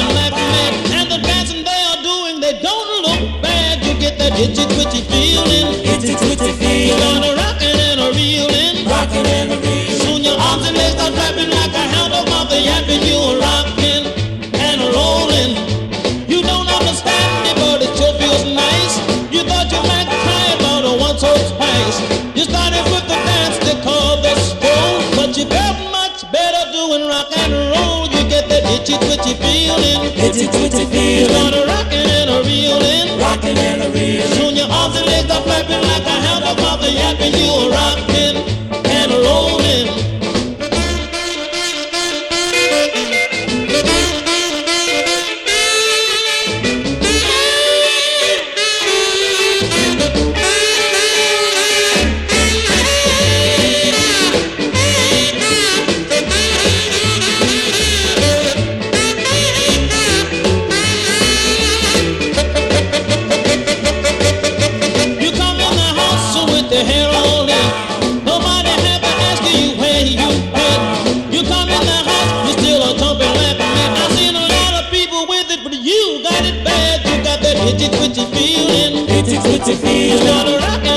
clapping like mad. And the dancing they are doing, they don't look bad. You get that itchy twitchy feeling. Itchy twitchy You feeling. got a rockin' and a reelin'. Rockin' and a reelin'. Soon your arms and legs start clapping like a hound of mother yapping. You are rockin' and a rollin'. You don't understand me, but it sure feels nice. You thought you might try it about a once or twice. You started with the dance they call the stroll, but you felt much better doing rock and roll. You get that itchy twitchy feeling. Itchy twitchy You feeling. start a rockin' and a reelin'. Rockin' and a reelin'. Soon your arms and legs are flapping like a hound of mother yapping. You are rockin' and a rollin'. You come in the house with the hair all in. Nobody have to ask you where you been. You come in the house, you still a thumping like me. I've seen a lot of people with it, but you got it bad. You got that itchy twitchy feeling. Itchy twitchy You feeling. start a rockin'